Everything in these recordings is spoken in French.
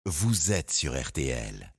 vous êtes sur RTL.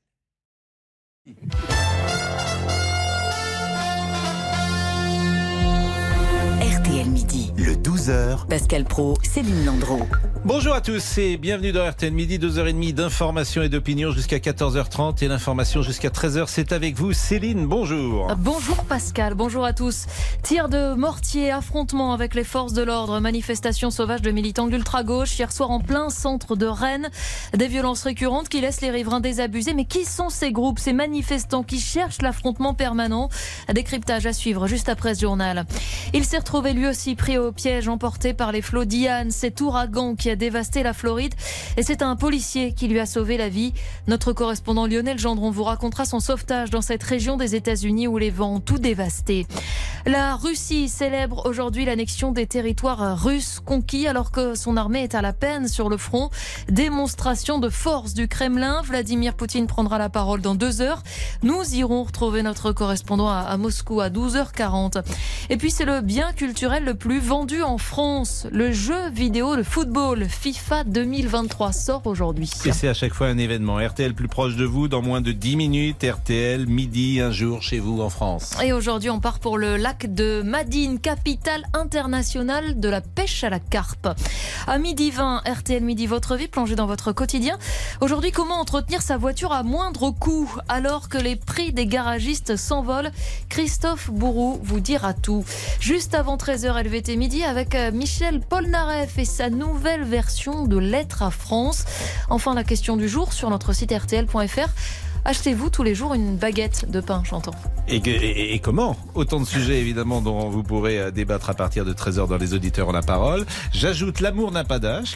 RTL Midi. Le 12h. Pascal Praud, Céline Landreau. Bonjour à tous et bienvenue dans RTL Midi, 2h30 d'information et d'opinion jusqu'à 14h30 et l'information jusqu'à 13h. C'est avec vous Céline, bonjour. Bonjour Pascal, bonjour à tous. Tir de mortier, affrontement avec les forces de l'ordre, manifestation sauvage de militants de l'ultra-gauche hier soir en plein centre de Rennes. Des violences récurrentes qui laissent les riverains désabusés. Mais qui sont ces groupes, ces manifestants qui cherchent l'affrontement permanent? Décryptage à suivre juste après ce journal. Il s'est retrouvé lui aussi pris au piège, emporté par les flots d'Ian, cet ouragan qui a dévasté la Floride. Et c'est un policier qui lui a sauvé la vie. Notre correspondant Lionel Gendron vous racontera son sauvetage dans cette région des États-Unis où les vents ont tout dévasté. La Russie célèbre aujourd'hui l'annexion des territoires russes conquis alors que son armée est à la peine sur le front. Démonstration de force du Kremlin. Vladimir Poutine prendra la parole dans 2 heures. Nous irons retrouver notre correspondant à Moscou à 12h40. Et puis c'est le bien culturel le plus vendu en France. Le jeu vidéo de football FIFA 2023 sort aujourd'hui. Et c'est à chaque fois un événement. RTL plus proche de vous dans moins de 10 minutes. RTL midi, un jour chez vous en France. Et aujourd'hui on part pour le lac de Madine, capitale internationale de la pêche à la carpe. À midi 20, RTL Midi, votre vie plongée dans votre quotidien. Aujourd'hui, comment entretenir sa voiture à moindre coût alors que les prix des garagistes s'envolent? Christophe Bourou vous dira tout. Juste avant 13h LVT Midi avec Michel Polnareff et sa nouvelle version de Lettres à France. Enfin, la question du jour sur notre site rtl.fr. Achetez-vous tous les jours une baguette de pain, j'entends. Et comment? Autant de sujets évidemment dont vous pourrez débattre à partir de 13h dans Les Auditeurs ont la parole. J'ajoute l'amour n'a pas d'âge.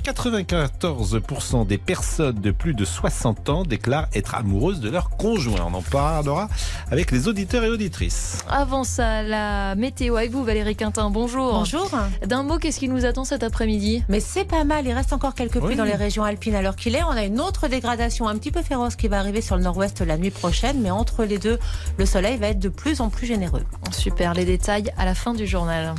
94% des personnes de plus de 60 ans déclarent être amoureuses de leur conjoint. On en parlera avec les auditeurs et auditrices. Avant ça, la météo avec vous Valérie Quintin, bonjour. Bonjour. D'un mot, qu'est-ce qui nous attend cet après-midi? Mais c'est pas mal, il reste encore quelques pluies dans les régions alpines à l'heure qu'il est. On a une autre dégradation un petit peu féroce qui va arriver sur le nord-ouest la nuit prochaine, mais entre les deux, le soleil va être de plus en plus généreux. Super, les détails à la fin du journal.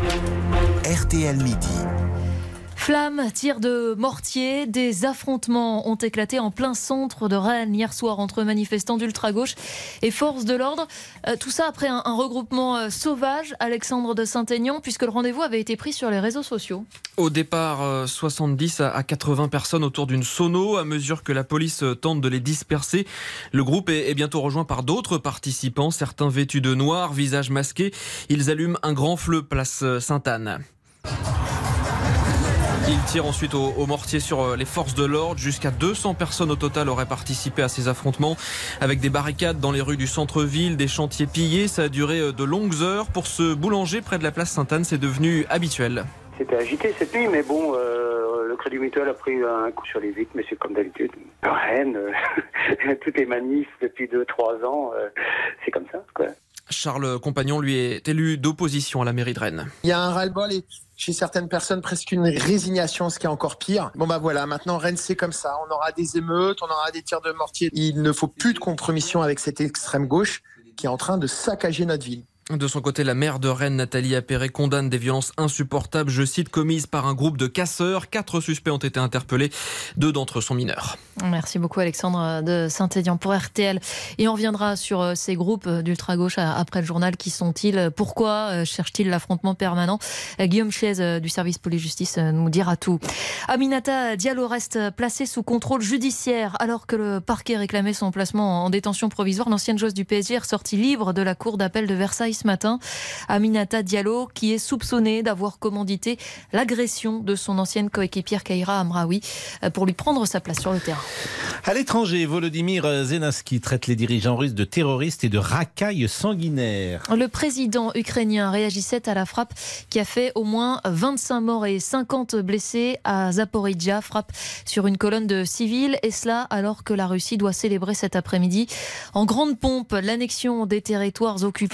RTL Midi. Flammes, tirs de mortier, des affrontements ont éclaté en plein centre de Rennes hier soir entre manifestants d'ultra-gauche et forces de l'ordre. Tout ça après un regroupement sauvage, Alexandre de Saint-Aignan, puisque le rendez-vous avait été pris sur les réseaux sociaux. Au départ, 70 à 80 personnes autour d'une sono. À mesure que la police tente de les disperser, le groupe est bientôt rejoint par d'autres participants, certains vêtus de noir, visage masqué. Ils allument un grand feu place Sainte-Anne. Il tire ensuite au mortier sur les forces de l'ordre. Jusqu'à 200 personnes au total auraient participé à ces affrontements avec des barricades dans les rues du centre-ville, des chantiers pillés. Ça a duré de longues heures. Pour ce boulanger près de la place Sainte-Anne, c'est devenu habituel. C'était agité cette nuit, mais bon, le Crédit Mutuel a pris un coup sur les vitres, mais c'est comme d'habitude. Rennes, toutes les manifs depuis 2-3 ans, c'est comme ça, quoi. Charles Compagnon, lui, est élu d'opposition à la mairie de Rennes. Il y a un ras-le-bol et chez certaines personnes presque une résignation, ce qui est encore pire. Bon bah voilà, maintenant Rennes c'est comme ça, on aura des émeutes, on aura des tirs de mortier. Il ne faut plus de compromission avec cette extrême gauche qui est en train de saccager notre ville. De son côté, la maire de Rennes, Nathalie Appéré, condamne des violences insupportables, je cite, commises par un groupe de casseurs. 4 suspects ont été interpellés, 2 d'entre eux sont mineurs. Merci beaucoup Alexandre de Saint-Aignan pour RTL. Et on reviendra sur ces groupes d'ultra-gauche après le journal. Qui sont-ils? Pourquoi cherchent-ils l'affrontement permanent? Guillaume Chiez du service police-justice nous dira tout. Aminata Diallo reste placée sous contrôle judiciaire alors que le parquet réclamait son placement en détention provisoire. L'ancienne joueuse du PSG est ressortie libre de la cour d'appel de Versailles ce matin. Aminata Diallo qui est soupçonnée d'avoir commandité l'agression de son ancienne coéquipière Kaira Amraoui pour lui prendre sa place sur le terrain. À l'étranger, Volodymyr Zelensky traite les dirigeants russes de terroristes et de racailles sanguinaires. Le président ukrainien réagissait à la frappe qui a fait au moins 25 morts et 50 blessés à Zaporijjia, frappe sur une colonne de civils, et cela alors que la Russie doit célébrer cet après-midi en grande pompe l'annexion des territoires occupés en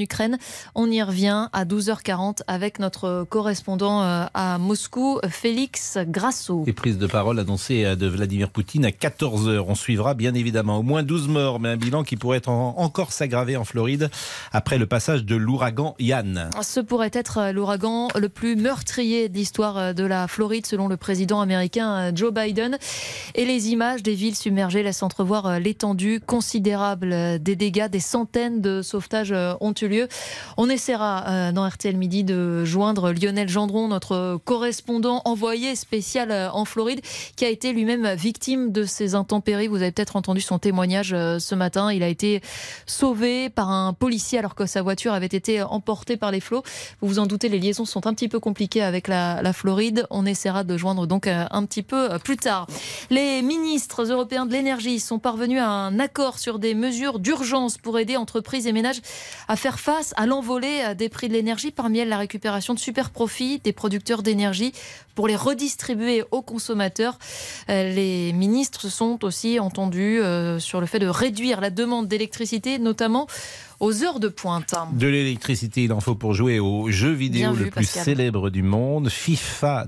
Ukraine. On y revient à 12h40 avec notre correspondant à Moscou, Félix Grasso. Et prise de parole annoncée de Vladimir Poutine à 14h. On suivra bien évidemment au moins 12 morts, mais un bilan qui pourrait encore s'aggraver en Floride après le passage de l'ouragan Ian. Ce pourrait être l'ouragan le plus meurtrier de l'histoire de la Floride selon le président américain Joe Biden. Et les images des villes submergées laissent entrevoir l'étendue considérable des dégâts. Des centaines de sauvetages ont eu lieu. On essaiera dans RTL Midi de joindre Lionel Gendron, notre correspondant envoyé spécial en Floride, qui a été lui-même victime de ces intempéries. Vous avez peut-être entendu son témoignage ce matin. Il a été sauvé par un policier alors que sa voiture avait été emportée par les flots. Vous vous en doutez, les liaisons sont un petit peu compliquées avec la Floride. On essaiera de joindre donc un petit peu plus tard. Les ministres européens de l'énergie sont parvenus à un accord sur des mesures d'urgence pour aider entreprises et ménages à faire face à l'envolée des prix de l'énergie. Parmi elles, la récupération de super profits des producteurs d'énergie pour les redistribuer aux consommateurs. Les ministres se sont aussi entendus sur le fait de réduire la demande d'électricité, notamment aux heures de pointe. De l'électricité, il en faut pour jouer au jeu vidéo le plus célèbre du monde. FIFA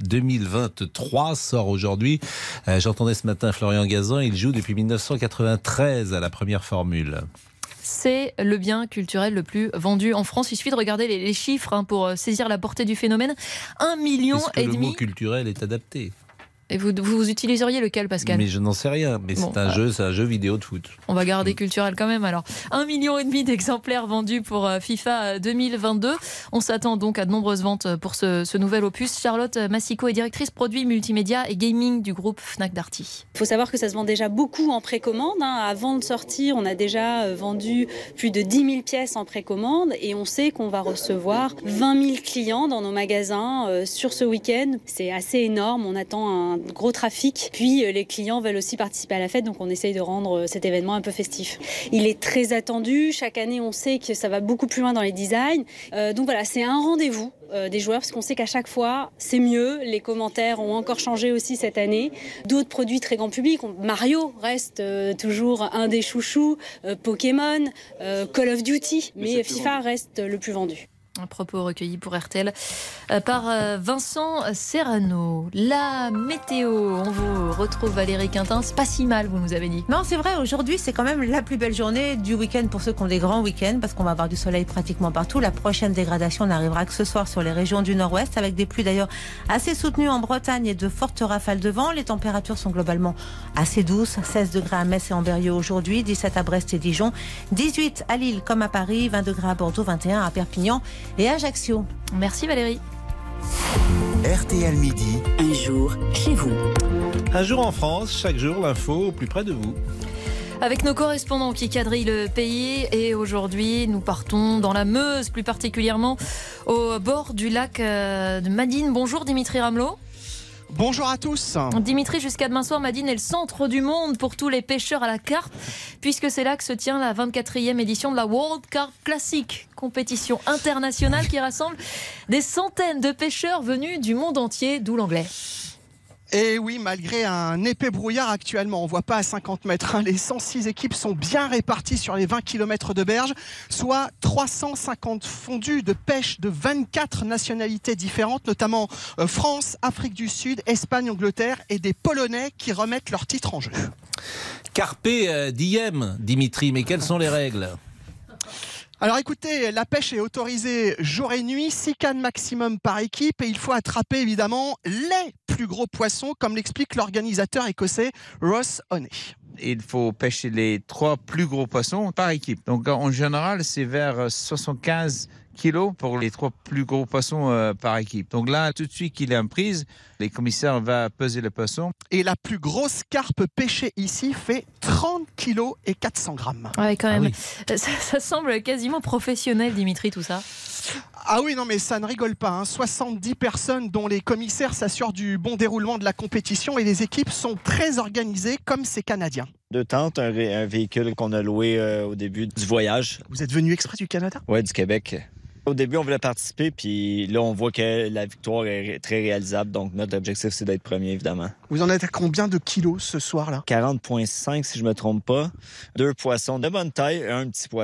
2023 sort aujourd'hui. J'entendais ce matin Florian Gazan, il joue depuis 1993 à la première formule. C'est le bien culturel le plus vendu en France. Il suffit de regarder les chiffres pour saisir la portée du phénomène. 1,5 million. Est-ce que le mot culturel est adapté ? Et vous utiliseriez lequel, Pascal ? Mais je n'en sais rien. Mais bon, c'est un jeu vidéo de foot. On va garder culturel quand même. Alors, 1,5 million d'exemplaires vendus pour FIFA 2022. On s'attend donc à de nombreuses ventes pour ce nouvel opus. Charlotte Massico est directrice produits multimédia et gaming du groupe Fnac Darty. Il faut savoir que ça se vend déjà beaucoup en précommande. Avant de sortir, on a déjà vendu plus de 10 000 pièces en précommande et on sait qu'on va recevoir 20 000 clients dans nos magasins sur ce week-end. C'est assez énorme. On attend un gros trafic. Puis les clients veulent aussi participer à la fête, donc on essaye de rendre cet événement un peu festif. Il est très attendu. Chaque année, on sait que ça va beaucoup plus loin dans les designs. Donc voilà, c'est un rendez-vous des joueurs parce qu'on sait qu'à chaque fois, c'est mieux. Les commentaires ont encore changé aussi cette année. D'autres produits très grand public. Mario reste toujours un des chouchous. Pokémon, Call of Duty. Mais FIFA reste le plus vendu. Un propos recueilli pour RTL par Vincent Serrano. La météo, on vous retrouve Valérie Quintin. C'est pas si mal, vous nous avez dit. Non, c'est vrai, aujourd'hui c'est quand même la plus belle journée du week-end pour ceux qui ont des grands week-ends parce qu'on va avoir du soleil pratiquement partout. La prochaine dégradation n'arrivera que ce soir sur les régions du nord-ouest avec des pluies d'ailleurs assez soutenues en Bretagne et de fortes rafales de vent. Les températures sont globalement assez douces. 16 degrés à Metz et en Berrieux aujourd'hui, 17 à Brest et Dijon, 18 à Lille comme à Paris, 20 degrés à Bordeaux, 21 à Perpignan et Ajaccio. Merci Valérie. RTL Midi. Un jour chez vous. Un jour en France, chaque jour l'info au plus près de vous. Avec nos correspondants qui quadrillent le pays et aujourd'hui nous partons dans la Meuse, plus particulièrement au bord du lac de Madine. Bonjour Dimitri Ramelot. Bonjour à tous. Dimitri, jusqu'à demain soir, Madine est le centre du monde pour tous les pêcheurs à la carpe, puisque c'est là que se tient la 24e édition de la World Carp Classic, compétition internationale qui rassemble des centaines de pêcheurs venus du monde entier, d'où l'anglais. Et oui, malgré un épais brouillard actuellement, on ne voit pas à 50 mètres. Les 106 équipes sont bien réparties sur les 20 km de berge, soit 350 fondus de pêche de 24 nationalités différentes, notamment France, Afrique du Sud, Espagne, Angleterre et des Polonais qui remettent leur titre en jeu. Carpe diem, Dimitri, mais quelles sont les règles ? Alors écoutez, la pêche est autorisée jour et nuit, 6 cannes maximum par équipe et il faut attraper évidemment les plus gros poissons, comme l'explique l'organisateur écossais Ross Honey. Il faut pêcher les 3 plus gros poissons par équipe. Donc en général, c'est vers 75 kilos pour les 3 plus gros poissons par équipe. Donc là, tout de suite qu'il est en prise, les commissaires vont peser le poisson. Et la plus grosse carpe pêchée ici fait 30 kilos et 400 grammes. Ouais, quand même. Ah oui. Ça semble quasiment professionnel, Dimitri, tout ça. Ah oui, non mais ça ne rigole pas. 70 personnes dont les commissaires s'assurent du bon déroulement de la compétition et les équipes sont très organisées comme ces Canadiens. 2 tentes, un véhicule qu'on a loué au début du voyage. Vous êtes venu exprès du Canada? Oui, du Québec. Au début, on voulait participer, puis là, on voit que la victoire est très réalisable. Donc, notre objectif, c'est d'être premier, évidemment. Vous en êtes à combien de kilos ce soir-là? 40,5 si je me trompe pas. 2 poissons de bonne taille et un petit poisson.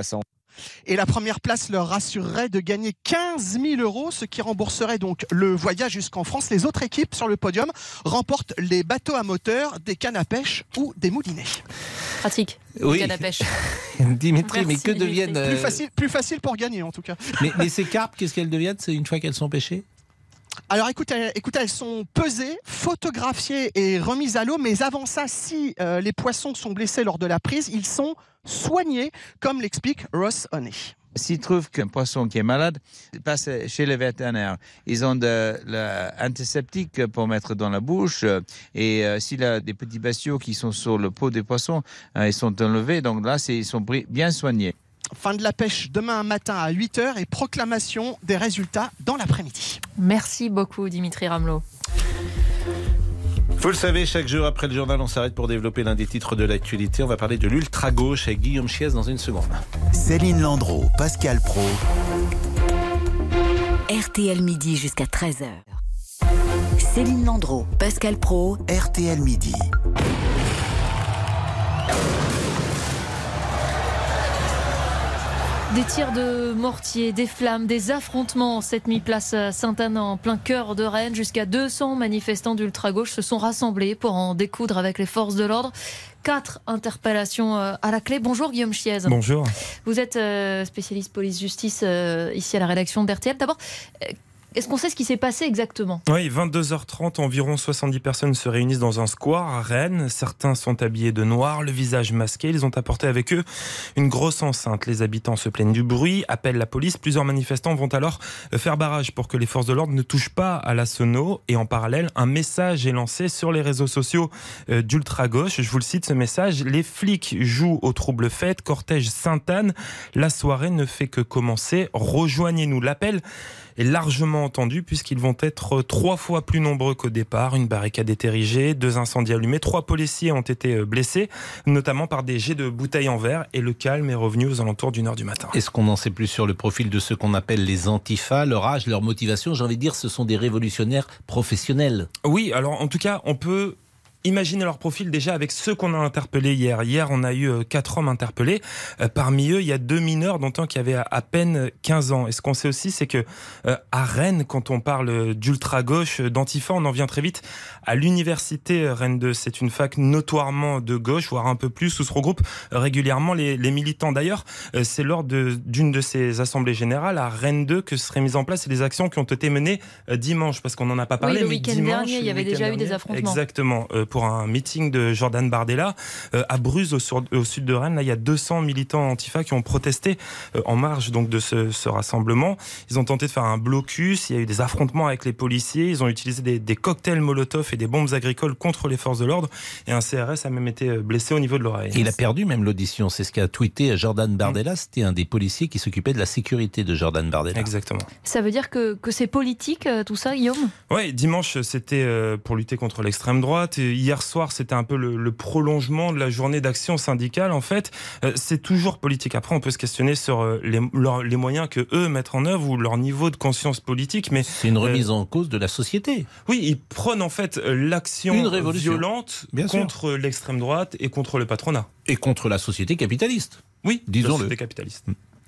Et la première place leur rassurerait de gagner 15 000 €, ce qui rembourserait donc le voyage jusqu'en France. Les autres équipes sur le podium remportent les bateaux à moteur, des cannes à pêche ou des moulinets. Pratique. Oui. Canne à pêche. Dimitri, mais Merci, que Dimitri. deviennent... Plus facile pour gagner en tout cas. Mais ces carpes, qu'est-ce qu'elles deviennent une fois qu'elles sont pêchées ? Alors écoutez, elles sont pesées, photographiées et remises à l'eau, mais avant ça, si les poissons sont blessés lors de la prise, ils sont soignés, comme l'explique Ross Honey. S'ils trouvent qu'un poisson qui est malade, ils passent chez les vétérinaires. Ils ont de l'antiseptique pour mettre dans la bouche. Et s'il y a des petits bestiaux qui sont sur le pot des poissons, ils sont enlevés. Donc là, ils sont bien soignés. Fin de la pêche demain matin à 8h et proclamation des résultats dans l'après-midi. Merci beaucoup Dimitri Ramelot. Vous le savez, chaque jour après le journal, on s'arrête pour développer l'un des titres de l'actualité. On va parler de l'ultra-gauche avec Guillaume Chiez dans une seconde. Céline Landreau, Pascal Praud. RTL Midi jusqu'à 13h. Céline Landreau, Pascal Praud. RTL Midi. Des tirs de mortier, des flammes, des affrontements cette nuit place Sainte-Anne en plein cœur de Rennes. Jusqu'à 200 manifestants d'ultra-gauche se sont rassemblés pour en découdre avec les forces de l'ordre. 4 interpellations à la clé. Bonjour Guillaume Chiez. Bonjour. Vous êtes spécialiste police-justice ici à la rédaction d'RTL. D'abord, est-ce qu'on sait ce qui s'est passé exactement ? Oui, 22h30, environ 70 personnes se réunissent dans un square à Rennes. Certains sont habillés de noir, le visage masqué. Ils ont apporté avec eux une grosse enceinte. Les habitants se plaignent du bruit, appellent la police. Plusieurs manifestants vont alors faire barrage pour que les forces de l'ordre ne touchent pas à la sono. Et en parallèle, un message est lancé sur les réseaux sociaux d'ultra-gauche. Je vous le cite, ce message. Les flics jouent aux troubles fêtes, cortège Sainte-Anne. La soirée ne fait que commencer. Rejoignez-nous. L'appel est largement entendu puisqu'ils vont être 3 fois plus nombreux qu'au départ. Une barricade est érigée, 2 incendies allumés, 3 policiers ont été blessés, notamment par des jets de bouteilles en verre, et le calme est revenu aux alentours d'1h du matin. Est-ce qu'on en sait plus sur le profil de ceux qu'on appelle les antifas, leur âge, leur motivation ? J'ai envie de dire, ce sont des révolutionnaires professionnels. Oui, alors en tout cas, on peut imaginez leur profil déjà avec ceux qu'on a interpellés hier. Hier, on a eu 4 hommes interpellés. Parmi eux, il y a 2 mineurs, dont un qui avait à peine 15 ans. Et ce qu'on sait aussi, c'est que à Rennes, quand on parle d'ultra-gauche, d'antifa, on en vient très vite à l'université Rennes 2. C'est une fac notoirement de gauche, voire un peu plus, où se regroupent régulièrement les militants. D'ailleurs, c'est lors d'une de ces assemblées générales à Rennes 2 que seraient mises en place les actions qui ont été menées dimanche, parce qu'on n'en a pas parlé. Oui, le week-end dernier, il y avait déjà eu des affrontements. Exactement. Pour un meeting de Jordan Bardella à Bruz, au sud de Rennes. Là, il y a 200 militants antifa qui ont protesté en marge donc de ce rassemblement. Ils ont tenté de faire un blocus. Il y a eu des affrontements avec les policiers. Ils ont utilisé des cocktails Molotov et des bombes agricoles contre les forces de l'ordre. Et un CRS a même été blessé au niveau de l'oreille. Il a perdu même l'audition. C'est ce qu'a tweeté Jordan Bardella. C'était un des policiers qui s'occupait de la sécurité de Jordan Bardella. Exactement. Ça veut dire que c'est politique tout ça, Guillaume ? Oui, dimanche, c'était pour lutter contre l'extrême droite. Et hier soir, c'était un peu le prolongement de la journée d'action syndicale. En fait, c'est toujours politique. Après, on peut se questionner sur les moyens que eux mettent en œuvre ou leur niveau de conscience politique. Mais c'est une remise en cause de la société. Oui, ils prônent en fait l'action violente contre l'extrême droite et contre le patronat. Et contre la société capitaliste. Oui, disons-le. La société capitaliste.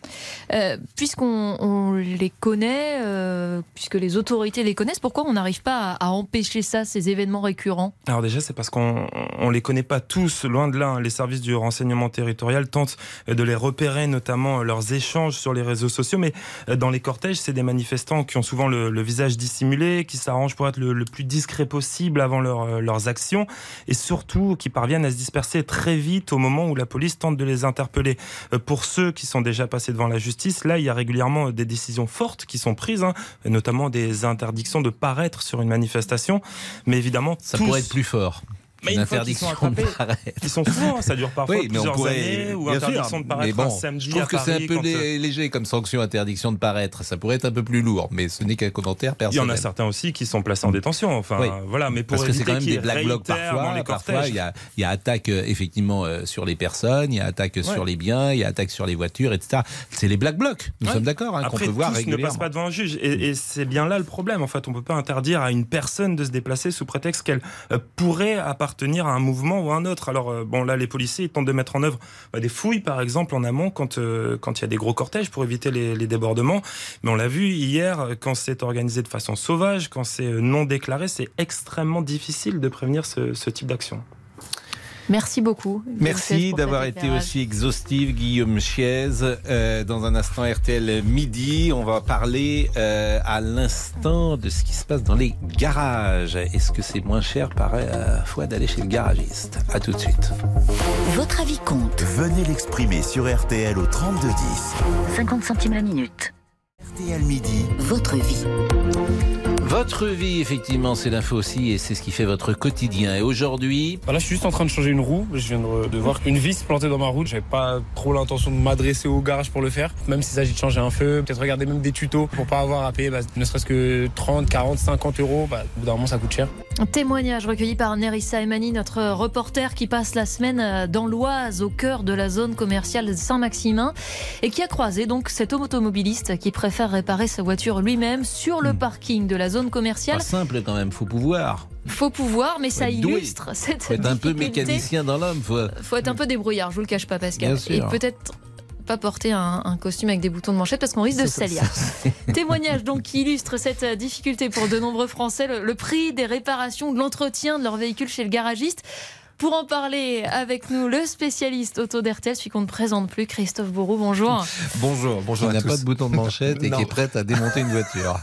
Puisqu'on les connaît, puisque les autorités les connaissent, pourquoi on n'arrive pas à empêcher ça, ces événements récurrents ? Alors déjà, c'est parce qu'on les connaît pas tous, loin de là. Les services du renseignement territorial tentent de les repérer, notamment leurs échanges sur les réseaux sociaux. Mais dans les cortèges, c'est des manifestants qui ont souvent le visage dissimulé, qui s'arrangent pour être le plus discret possible avant leurs actions, et surtout qui parviennent à se disperser très vite au moment où la police tente de les interpeller. Pour ceux qui sont déjà passés devant la justice, là, il y a régulièrement des décisions fortes qui sont prises, notamment des interdictions de paraître sur une manifestation. Mais évidemment, ça pourrait être plus fort. Mais une interdiction de paraître. Ils sont souvent, ça dure parfois plusieurs années, ou interdiction de paraître un samedi. Je trouve que c'est un peu léger léger comme sanction, interdiction de paraître. Ça pourrait être un peu plus lourd, mais ce n'est qu'un commentaire personnel. Il y en a certains aussi qui sont placés en détention. Enfin, voilà, mais pour parce que c'est quand même des black blocs parfois. Parfois, il y a attaque effectivement sur les personnes, il y a attaque sur les biens, il y a attaque sur les voitures, etc. C'est les black blocs. Nous sommes d'accord, qu'on peut voir régulièrement. Ne passe pas devant un juge, et c'est bien là le problème. En fait, on peut pas interdire à une personne de se déplacer sous prétexte qu'elle pourrait appartenir appartenir à un mouvement ou à un autre. Alors bon, là, les policiers ils tentent de mettre en œuvre des fouilles, par exemple, en amont quand il y a des gros cortèges pour éviter les débordements. Mais on l'a vu hier, quand c'est organisé de façon sauvage, quand c'est non déclaré, c'est extrêmement difficile de prévenir ce type d'action. Merci beaucoup. Merci d'avoir été aussi exhaustif, Guillaume Chiez. Dans un instant, RTL Midi, on va parler à l'instant de ce qui se passe dans les garages. Est-ce que c'est moins cher parfois d'aller chez le garagiste? À tout de suite. Votre avis compte. Venez l'exprimer sur RTL au 3210. 50 centimes la minute. RTL Midi. Votre vie. Votre vie, effectivement, c'est l'info aussi et c'est ce qui fait votre quotidien. Et aujourd'hui... Là, je suis juste en train de changer une roue. Je viens de voir une vis plantée dans ma roue. J'avais pas trop l'intention de m'adresser au garage pour le faire. Même s'il s'agit de changer un feu, peut-être regarder même des tutos pour pas avoir à payer ne serait-ce que 30, 40, 50 euros. Au bout d'un moment, ça coûte cher. Un témoignage recueilli par Nerissa Emani, notre reporter qui passe la semaine dans l'Oise, au cœur de la zone commerciale de Saint-Maximin, et qui a croisé donc cet automobiliste qui préfère réparer sa voiture lui-même sur le parking de la zone commerciale. Pas simple quand même, faut pouvoir. Faut pouvoir, mais ça illustre cette faut être un peu mécanicien dans l'homme. Faut être un peu débrouillard, je vous le cache pas, Pascal. Bien sûr. Et peut-être pas porter un costume avec des boutons de manchette parce qu'on risque de se salir. Témoignage donc qui illustre cette difficulté pour de nombreux Français, le prix des réparations, de l'entretien de leur véhicule chez le garagiste. Pour en parler avec nous, le spécialiste auto d'RTL, celui qu'on ne présente plus, Christophe Bourroux, bonjour. Bonjour à tous. Il n'a pas de bouton de manchette et qui est prêt à démonter une voiture.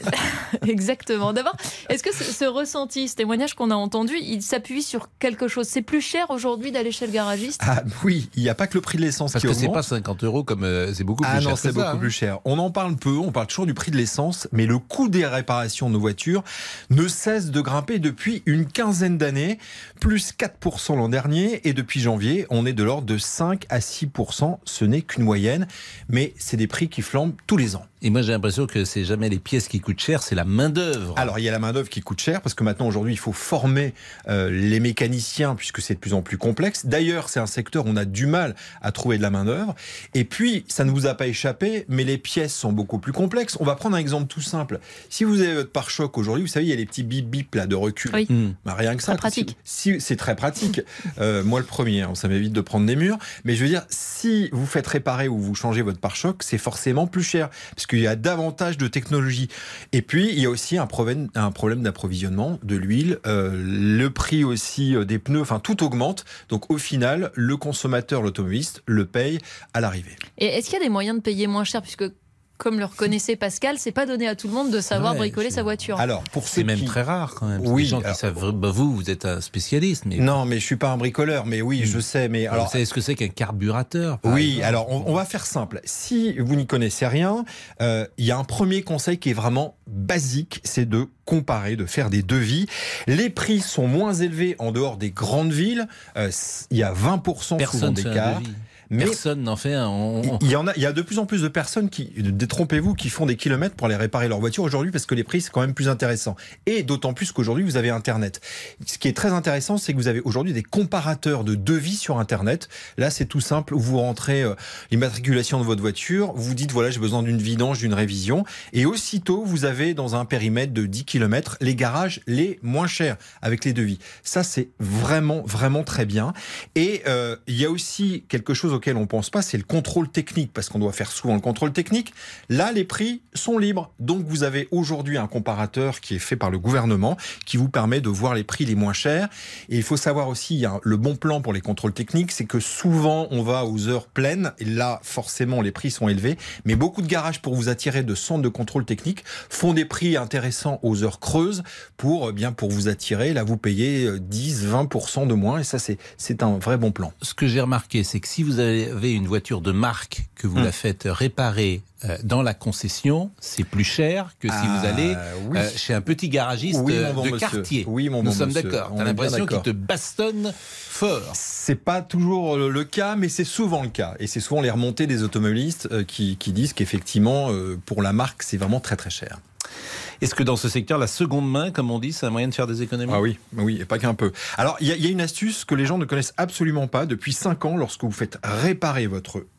Exactement. D'abord, est-ce que ce ressenti, ce témoignage qu'on a entendu, il s'appuie sur quelque chose? C'est plus cher aujourd'hui d'aller chez le garagiste? Oui, il n'y a pas que le prix de l'essence qui augmente. Parce que c'est pas 50 euros comme c'est beaucoup plus cher. Non, c'est beaucoup plus cher. On en parle peu, on parle toujours du prix de l'essence, mais le coût des réparations de nos voitures ne cesse de grimper depuis une quinzaine d'années, plus 4% l'an dernier, et depuis janvier, on est de l'ordre de 5 à 6%. Ce n'est qu'une moyenne, mais c'est des prix qui flambent tous les ans. Et moi, j'ai l'impression que c'est jamais les pièces qui coûtent cher, c'est la main-d'œuvre. Alors, il y a la main-d'œuvre qui coûte cher, parce que maintenant, aujourd'hui, il faut former les mécaniciens, puisque c'est de plus en plus complexe. D'ailleurs, c'est un secteur où on a du mal à trouver de la main-d'œuvre. Et puis, ça ne vous a pas échappé, mais les pièces sont beaucoup plus complexes. On va prendre un exemple tout simple. Si vous avez votre pare-choc aujourd'hui, vous savez, il y a les petits bip-bip là, de recul. Oui. Rien que ça. Très pratique. C'est très pratique. Moi, le premier, ça m'évite de prendre des murs. Mais je veux dire, si vous faites réparer ou vous changez votre pare-choc, c'est forcément plus cher, parce qu'il y a davantage de technologie. Et puis, il y a aussi un problème d'approvisionnement de l'huile, le prix aussi des pneus, enfin, tout augmente. Donc, au final, le consommateur, l'automobiliste, le paye à l'arrivée. Et est-ce qu'il y a des moyens de payer moins cher, puisque comme le reconnaissait Pascal, c'est pas donné à tout le monde de savoir bricoler sa voiture. Alors, c'est même très rare quand même. Oui, des gens qui savent. Vous êtes un spécialiste, mais non, mais je suis pas un bricoleur. Mais oui, je sais. Mais alors, vous savez ce que c'est qu'un carburateur? Oui. Exemple. Alors, on va faire simple. Si vous n'y connaissez rien, il y a un premier conseil qui est vraiment basique, c'est de comparer, de faire des devis. Les prix sont moins élevés en dehors des grandes villes. Il y a 20% souvent d'écart. Mais personne n'en fait un. Il y a de plus en plus de personnes qui, détrompez-vous, qui font des kilomètres pour aller réparer leur voiture aujourd'hui parce que les prix, c'est quand même plus intéressant. Et d'autant plus qu'aujourd'hui, vous avez Internet. Ce qui est très intéressant, c'est que vous avez aujourd'hui des comparateurs de devis sur Internet. Là, c'est tout simple. Vous rentrez l'immatriculation de votre voiture, vous dites, voilà, j'ai besoin d'une vidange, d'une révision. Et aussitôt, vous avez dans un périmètre de 10 km les garages les moins chers avec les devis. Ça, c'est vraiment, vraiment très bien. Et il y a aussi quelque chose auquel on ne pense pas, c'est le contrôle technique, parce qu'on doit faire souvent le contrôle technique. Là, les prix sont libres. Donc, vous avez aujourd'hui un comparateur qui est fait par le gouvernement, qui vous permet de voir les prix les moins chers. Et il faut savoir aussi, il y a le bon plan pour les contrôles techniques, c'est que souvent, on va aux heures pleines, et là, forcément, les prix sont élevés. Mais beaucoup de garages, pour vous attirer de centres de contrôle technique, font des prix intéressants aux heures creuses pour vous attirer. Là, vous payez 10-20% de moins, et ça, c'est un vrai bon plan. Ce que j'ai remarqué, c'est que si vous avez une voiture de marque, que vous la faites réparer dans la concession, c'est plus cher que si vous allez chez un petit garagiste de quartier. Oui, Nous sommes d'accord. Tu as l'impression qu'il te bastonne fort. C'est pas toujours le cas, mais c'est souvent le cas. Et c'est souvent les remontées des automobilistes qui disent qu'effectivement, pour la marque, c'est vraiment très très cher. Est-ce que dans ce secteur, la seconde main, comme on dit, c'est un moyen de faire des économies? Ah oui, et pas qu'un peu. Alors, il y a une astuce que les gens ne connaissent absolument pas. Depuis 5 ans, lorsque vous faites réparer votre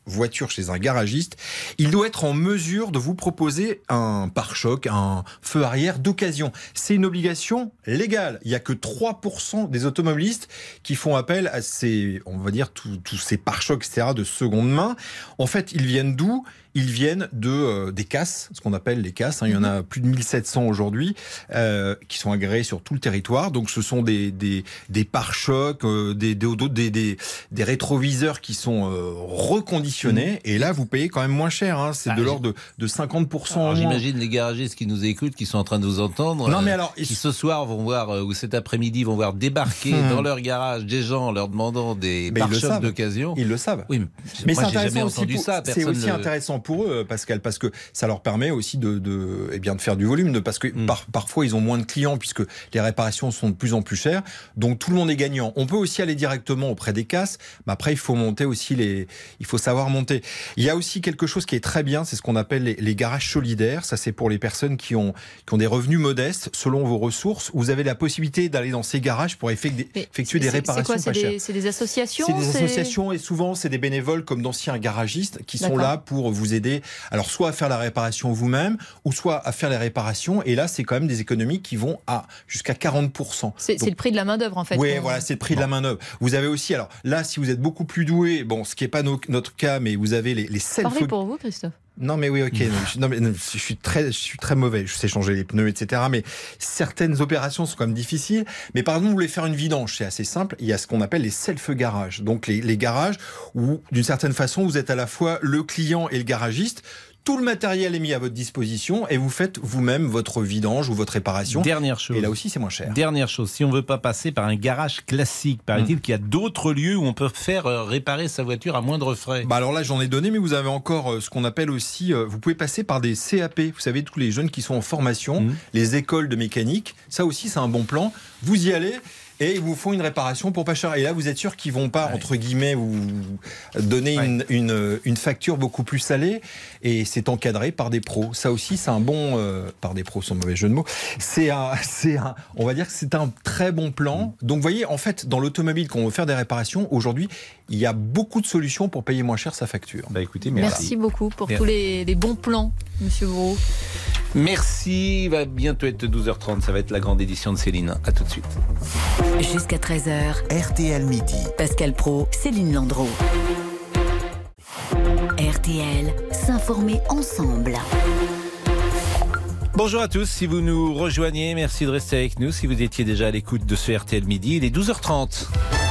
voiture chez un garagiste, il doit être en mesure de vous proposer un pare-choc, un feu arrière d'occasion. C'est une obligation légale. Il n'y a que 3% des automobilistes qui font appel à ces, on va dire, tous ces pare-chocs, etc., de seconde main. En fait, ils viennent d'où ? Ils viennent des CAS, ce qu'on appelle les CAS. Il y en a plus de 1700 aujourd'hui qui sont agréés sur tout le territoire. Donc, ce sont des pare-chocs, des rétroviseurs qui sont reconditionnés. Et là, vous payez quand même moins cher. Hein. C'est de l'ordre de 50%. Alors, j'imagine les garagistes qui nous écoutent, qui sont en train de nous entendre, non, mais alors, qui ce soir vont voir, ou cet après-midi vont voir débarquer dans leur garage des gens leur demandant des pare-chocs d'occasion. Ils le savent. Oui, mais moi, c'est j'ai jamais entendu ça. C'est aussi intéressant pour eux, Pascal, parce que ça leur permet aussi de faire du volume, parce que parfois ils ont moins de clients puisque les réparations sont de plus en plus chères. Donc tout le monde est gagnant. On peut aussi aller directement auprès des CAS, mais après il faut monter aussi il faut savoir monter. Il y a aussi quelque chose qui est très bien, c'est ce qu'on appelle les garages solidaires. Ça, c'est pour les personnes qui ont des revenus modestes selon vos ressources. Vous avez la possibilité d'aller dans ces garages pour effectuer des réparations pas chères. C'est des associations. C'est des associations et souvent c'est des bénévoles comme d'anciens garagistes qui sont là pour vous aider, alors soit à faire la réparation vous-même, ou soit à faire les réparations, et là c'est quand même des économies qui vont jusqu'à 40%. C'est le prix de la main d'œuvre en fait. Oui, voilà, c'est le prix de la main d'œuvre. Vous avez aussi, alors là, si vous êtes beaucoup plus doué, ce qui n'est pas notre cas, mais vous avez les self... Parlez pour vous, Christophe. Non mais oui, ok. Je suis très mauvais. Je sais changer les pneus, etc. Mais certaines opérations sont quand même difficiles. Mais par exemple, vous voulez faire une vidange, c'est assez simple. Il y a ce qu'on appelle les self-garages. Donc les garages où, d'une certaine façon, vous êtes à la fois le client et le garagiste. Tout le matériel est mis à votre disposition et vous faites vous-même votre vidange ou votre réparation. Dernière chose. Et là aussi, c'est moins cher. Dernière chose, si on ne veut pas passer par un garage classique, paraît-il qu'il y a d'autres lieux où on peut faire réparer sa voiture à moindre frais. Alors là, j'en ai donné, mais vous avez encore ce qu'on appelle aussi... vous pouvez passer par des CAP. Vous savez, tous les jeunes qui sont en formation, les écoles de mécanique. Ça aussi, c'est un bon plan. Vous y allez... et ils vous font une réparation pour pas cher. Et là, vous êtes sûr qu'ils vont pas, entre guillemets, vous donner une facture beaucoup plus salée. Et c'est encadré par des pros. Ça aussi, c'est un bon... par des pros, sans mauvais jeu de mots. On va dire que c'est un très bon plan. Donc, vous voyez, en fait, dans l'automobile, quand on veut faire des réparations, aujourd'hui, il y a beaucoup de solutions pour payer moins cher sa facture. Écoutez, merci beaucoup pour tous les bons plans, Monsieur Bourreau. Merci, il va bientôt être 12h30, ça va être la grande édition de Céline. À tout de suite. Jusqu'à 13h, RTL Midi. Pascal Praud, Céline Landreau. RTL, s'informer ensemble. Bonjour à tous, si vous nous rejoignez, merci de rester avec nous. Si vous étiez déjà à l'écoute de ce RTL Midi, il est 12h30.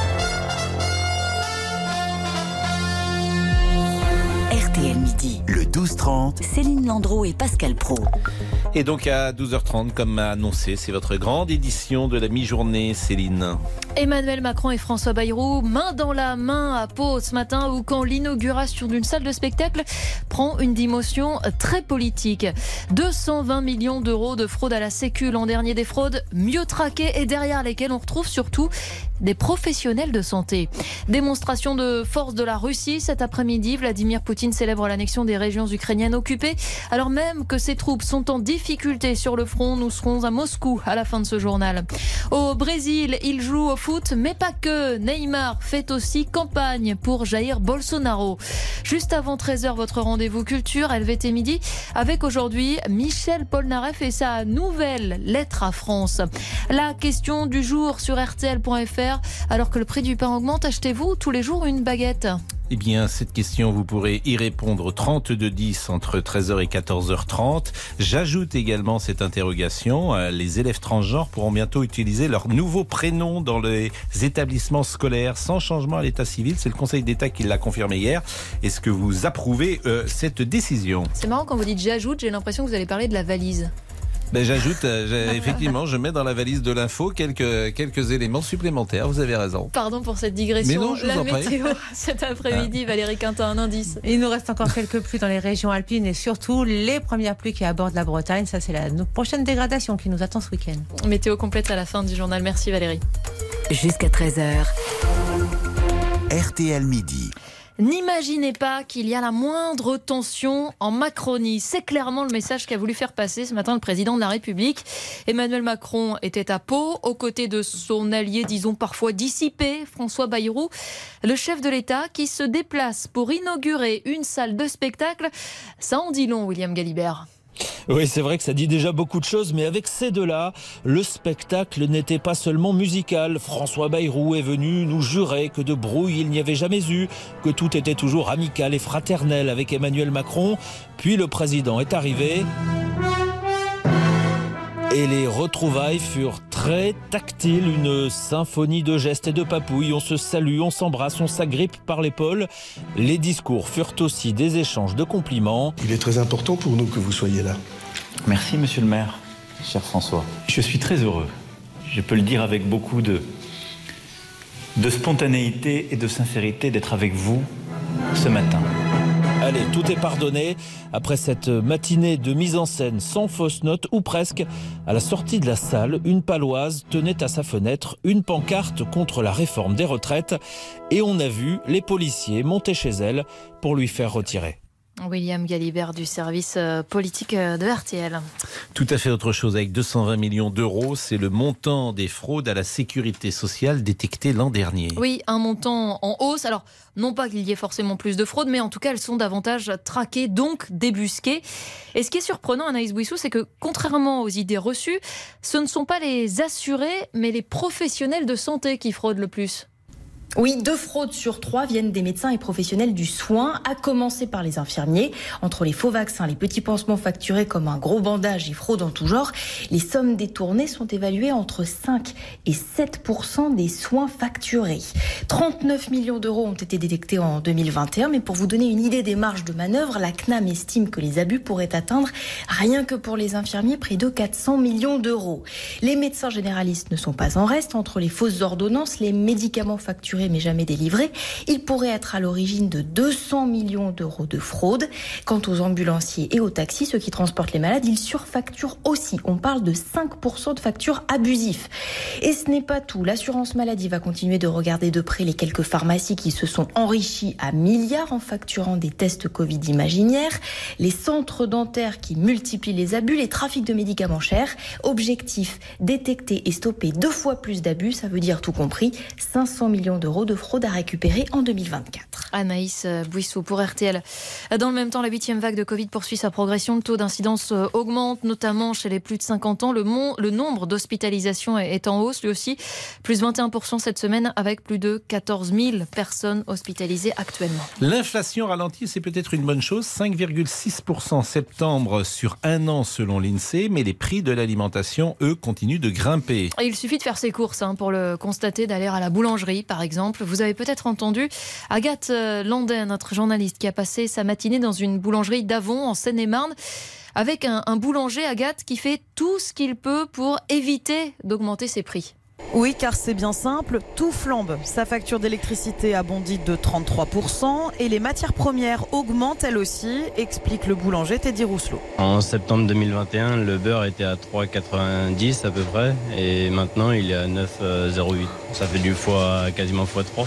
RTL Midi. Le 12-30. Céline Landreau et Pascal Praud. Et donc à 12h30, comme annoncé, c'est votre grande édition de la mi-journée, Céline. Emmanuel Macron et François Bayrou, main dans la main à Pau ce matin, où quand l'inauguration d'une salle de spectacle prend une dimension très politique. 220 millions d'euros de fraude à la Sécu l'an dernier, des fraudes mieux traquées et derrière lesquelles on retrouve surtout des professionnels de santé. Démonstration de force de la Russie cet après-midi. Vladimir Poutine célèbre l'annexion des régions ukrainiennes occupées. Alors même que ses troupes sont en difficulté sur le front, nous serons à Moscou à la fin de ce journal. Au Brésil, il joue au foot, mais pas que. Neymar fait aussi campagne pour Jair Bolsonaro. Juste avant 13h, votre rendez-vous culture, LVT Midi, avec aujourd'hui Michel Polnareff et sa nouvelle lettre à France. La question du jour sur RTL.fr. Alors que le prix du pain augmente, achetez-vous tous les jours une baguette ? Eh bien, cette question, vous pourrez y répondre 32-10 entre 13h et 14h30. J'ajoute également cette interrogation. Les élèves transgenres pourront bientôt utiliser leur nouveau prénom dans les établissements scolaires sans changement à l'état civil. C'est le Conseil d'État qui l'a confirmé hier. Est-ce que vous approuvez cette décision ? C'est marrant quand vous dites j'ajoute, j'ai l'impression que vous allez parler de la valise. J'ajoute, effectivement, je mets dans la valise de l'info quelques éléments supplémentaires. Vous avez raison. Pardon pour cette digression. Mais non, je vous en prie. Météo cet après-midi, Valérie Quintin, un indice. Il nous reste encore quelques pluies dans les régions alpines et surtout les premières pluies qui abordent la Bretagne. Ça, c'est la prochaine dégradation qui nous attend ce week-end. Météo complète à la fin du journal. Merci Valérie. Jusqu'à 13h. RTL Midi. N'imaginez pas qu'il y a la moindre tension en Macronie. C'est clairement le message qu'a voulu faire passer ce matin le président de la République. Emmanuel Macron était à Pau, aux côtés de son allié, disons parfois dissipé, François Bayrou, le chef de l'État qui se déplace pour inaugurer une salle de spectacle. Ça en dit long, William Galibert. Oui, c'est vrai que ça dit déjà beaucoup de choses, mais avec ces deux-là, le spectacle n'était pas seulement musical. François Bayrou est venu nous jurer que de brouille il n'y avait jamais eu, que tout était toujours amical et fraternel avec Emmanuel Macron. Puis le président est arrivé et les retrouvailles furent très tactiles, une symphonie de gestes et de papouilles. On se salue, on s'embrasse, on s'agrippe par l'épaule. Les discours furent aussi des échanges de compliments. Il est très important pour nous que vous soyez là. Merci monsieur le maire, cher François. Je suis très heureux. Je peux le dire avec beaucoup de spontanéité et de sincérité d'être avec vous ce matin. Allez, tout est pardonné. Après cette matinée de mise en scène sans fausse note, ou presque, à la sortie de la salle, une paloise tenait à sa fenêtre une pancarte contre la réforme des retraites. Et on a vu les policiers monter chez elle pour lui faire retirer. William Galibert du service politique de RTL. Tout à fait autre chose. Avec 220 millions d'euros, c'est le montant des fraudes à la sécurité sociale détectées l'an dernier. Oui, un montant en hausse. Alors, non pas qu'il y ait forcément plus de fraudes, mais en tout cas, elles sont davantage traquées, donc débusquées. Et ce qui est surprenant, Anaïs Bouissou, c'est que contrairement aux idées reçues, ce ne sont pas les assurés, mais les professionnels de santé qui fraudent le plus. Oui, 2 fraudes sur 3 viennent des médecins et professionnels du soin, à commencer par les infirmiers. Entre les faux vaccins, les petits pansements facturés comme un gros bandage et fraudes en tout genre, les sommes détournées sont évaluées entre 5 et 7% des soins facturés. 39 millions d'euros ont été détectés en 2021, mais pour vous donner une idée des marges de manœuvre, la CNAM estime que les abus pourraient atteindre, rien que pour les infirmiers, près de 400 millions d'euros. Les médecins généralistes ne sont pas en reste. Entre les fausses ordonnances, les médicaments facturés mais jamais délivrés, il pourrait être à l'origine de 200 millions d'euros de fraude. Quant aux ambulanciers et aux taxis, ceux qui transportent les malades, ils surfacturent aussi. On parle de 5% de factures abusives. Et ce n'est pas tout. L'assurance maladie va continuer de regarder de près les quelques pharmacies qui se sont enrichies à milliards en facturant des tests Covid imaginaires, les centres dentaires qui multiplient les abus, les trafics de médicaments chers. Objectif, détecter et stopper 2 fois plus d'abus, ça veut dire tout compris, 500 millions d'euros de fraude à récupérer en 2024. Anaïs Bouissou pour RTL. Dans le même temps, la 8e vague de Covid poursuit sa progression. Le taux d'incidence augmente, notamment chez les plus de 50 ans. Le nombre d'hospitalisations est en hausse, lui aussi. Plus 21% cette semaine, avec plus de 14 000 personnes hospitalisées actuellement. L'inflation ralentit, c'est peut-être une bonne chose. 5,6% en septembre sur un an selon l'INSEE, mais les prix de l'alimentation, eux, continuent de grimper. Et il suffit de faire ses courses pour le constater, d'aller à la boulangerie, par exemple. Vous avez peut-être entendu Agathe Landais, notre journaliste, qui a passé sa matinée dans une boulangerie d'Avon, en Seine-et-Marne, avec un boulanger, Agathe, qui fait tout ce qu'il peut pour éviter d'augmenter ses prix. Oui, car c'est bien simple, tout flambe. Sa facture d'électricité a bondi de 33% et les matières premières augmentent elles aussi, explique le boulanger Teddy Rousselot. En septembre 2021, le beurre était à 3,90 à peu près et maintenant il est à 9,08. Ça fait quasiment x3.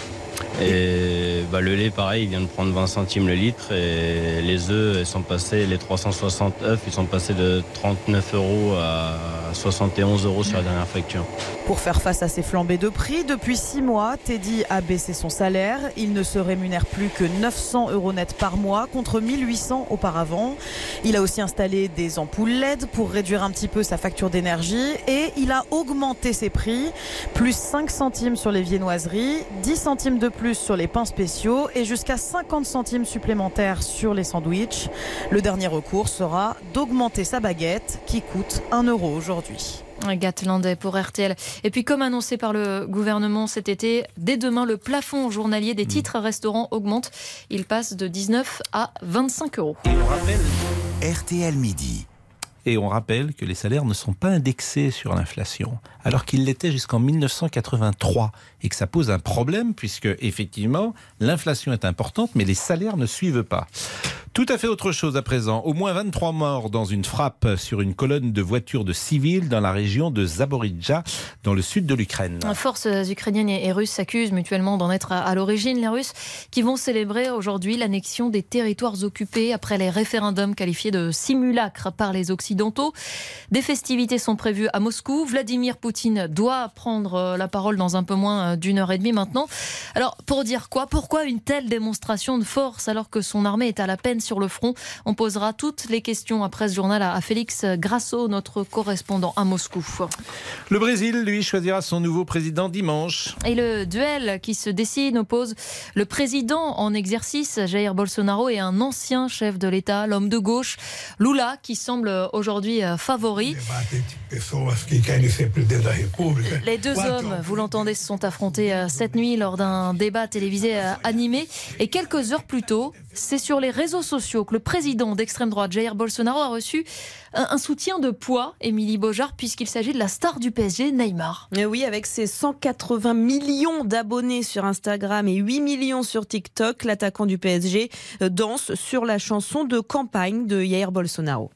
Et le lait, pareil, il vient de prendre 20 centimes le litre et les œufs, les 360 œufs, ils sont passés de 39 € à 71 € sur la dernière facture. Pour faire face à ces flambées de prix, depuis 6 mois, Teddy a baissé son salaire. Il ne se rémunère plus que 900 € net par mois contre 1800 auparavant. Il a aussi installé des ampoules LED pour réduire un petit peu sa facture d'énergie et il a augmenté ses prix, plus 5 centimes sur les viennoiseries, 10 centimes de plus sur les pains spéciaux et jusqu'à 50 centimes supplémentaires sur les sandwichs. Le dernier recours sera d'augmenter sa baguette qui coûte 1 € aujourd'hui. Agathe Landais pour RTL. Et puis comme annoncé par le gouvernement cet été, dès demain le plafond journalier des titres restaurants augmente. Il passe de 19 à 25 €. Et on rappelle RTL Midi. Et on rappelle que les salaires ne sont pas indexés sur l'inflation, alors qu'ils l'étaient jusqu'en 1983, et que ça pose un problème, puisque effectivement, l'inflation est importante, mais les salaires ne suivent pas. Tout à fait autre chose à présent. Au moins 23 morts dans une frappe sur une colonne de voitures de civils dans la région de Zaporijjia, dans le sud de l'Ukraine. Les forces ukrainiennes et russes s'accusent mutuellement d'en être à l'origine. Les Russes qui vont célébrer aujourd'hui l'annexion des territoires occupés après les référendums qualifiés de simulacres par les Occidentaux. Des festivités sont prévues à Moscou. Vladimir Poutine doit prendre la parole dans un peu moins d'une heure et demie maintenant. Alors, pour dire quoi ? Pourquoi une telle démonstration de force alors que son armée est à la peine sur le front ? On posera toutes les questions après ce journal à Félix Grasso, notre correspondant à Moscou. Le Brésil, lui, choisira son nouveau président dimanche. Et le duel qui se dessine oppose le président en exercice, Jair Bolsonaro, et un ancien chef de l'État, l'homme de gauche, Lula, qui semble aujourd'hui favori. Les deux hommes, vous l'entendez, se sont affrontés cette nuit lors d'un débat télévisé animé. Et quelques heures plus tôt, c'est sur les réseaux sociaux que le président d'extrême droite, Jair Bolsonaro, a reçu un soutien de poids, Émilie Beaujard, puisqu'il s'agit de la star du PSG, Neymar. Et oui, avec ses 180 millions d'abonnés sur Instagram et 8 millions sur TikTok, l'attaquant du PSG danse sur la chanson de campagne de Jair Bolsonaro.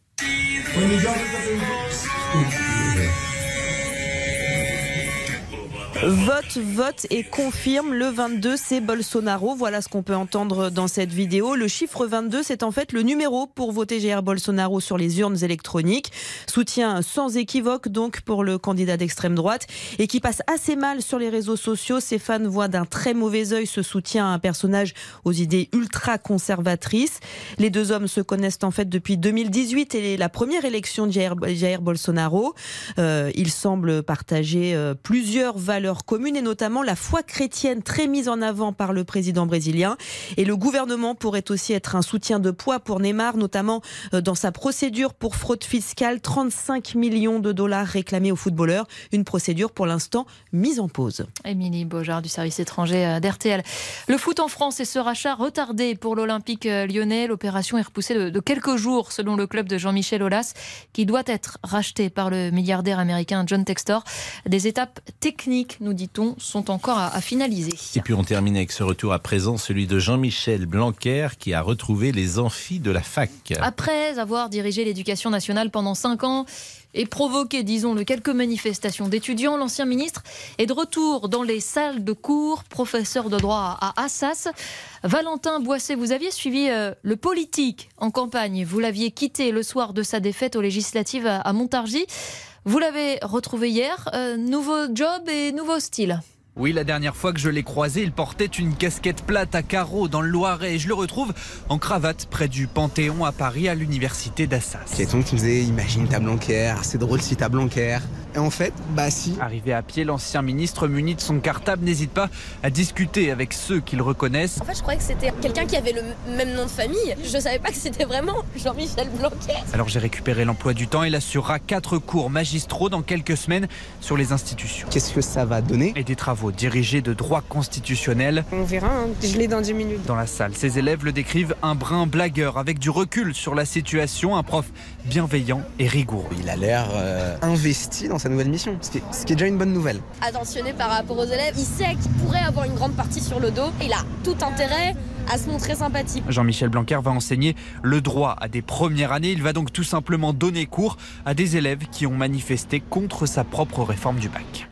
Vote et confirme le 22, c'est Bolsonaro. Voilà ce qu'on peut entendre dans cette vidéo. Le chiffre 22, c'est en fait le numéro pour voter Jair Bolsonaro sur les urnes électroniques. Soutien sans équivoque donc pour le candidat d'extrême droite et qui passe assez mal sur les réseaux sociaux. Ses fans voient d'un très mauvais œil ce soutien à un personnage aux idées ultra conservatrices. Les deux hommes se connaissent en fait depuis 2018 et la première élection de Jair Bolsonaro. Ils semblent partager plusieurs valeurs communes et notamment la foi chrétienne très mise en avant par le président brésilien. Et le gouvernement pourrait aussi être un soutien de poids pour Neymar, notamment dans sa procédure pour fraude fiscale, 35 millions de dollars réclamés au footballeur. Une procédure pour l'instant mise en pause. Émilie Beaujard du service étranger d'RTL. Le foot en France et ce rachat retardé pour l'Olympique lyonnais. L'opération est repoussée de quelques jours selon le club de Jean-Michel Aulas qui doit être racheté par le milliardaire américain John Textor. Des étapes techniques, nous dit-on, sont encore à finaliser. Et puis on termine avec ce retour à présent, celui de Jean-Michel Blanquer qui a retrouvé les amphis de la fac. Après avoir dirigé l'éducation nationale pendant 5 ans et provoqué, disons-le, quelques manifestations d'étudiants, l'ancien ministre est de retour dans les salles de cours, professeur de droit à Assas. Valentin Boisset, vous aviez suivi le politique en campagne. Vous l'aviez quitté le soir de sa défaite aux législatives à Montargis. Vous l'avez retrouvé hier, nouveau job et nouveau style. Oui, la dernière fois que je l'ai croisé, il portait une casquette plate à carreaux dans le Loiret. Et je le retrouve en cravate près du Panthéon à Paris, à l'université d'Assas. Quelqu'un qui me disait, imagine t'as Blanquer, c'est drôle si t'as Blanquer. Et en fait, si. Arrivé à pied, l'ancien ministre muni de son cartable n'hésite pas à discuter avec ceux qui le reconnaissent. En fait, je croyais que c'était quelqu'un qui avait le même nom de famille. Je savais pas que c'était vraiment Jean-Michel Blanquer. Alors j'ai récupéré l'emploi du temps. Il assurera 4 cours magistraux dans quelques semaines sur les institutions. Qu'est-ce que ça va donner ? Et des travaux dirigés de droit constitutionnel. On verra, je l'ai dans 10 minutes. Dans la salle, ses élèves le décrivent un brin blagueur avec du recul sur la situation, un prof bienveillant et rigoureux. Il a l'air investi dans sa nouvelle mission, ce qui est déjà une bonne nouvelle. Attentionné par rapport aux élèves, il sait qu'il pourrait avoir une grande partie sur le dos. Il a tout intérêt à se montrer sympathique. Jean-Michel Blanquer va enseigner le droit à des premières années. Il va donc tout simplement donner cours à des élèves qui ont manifesté contre sa propre réforme du bac.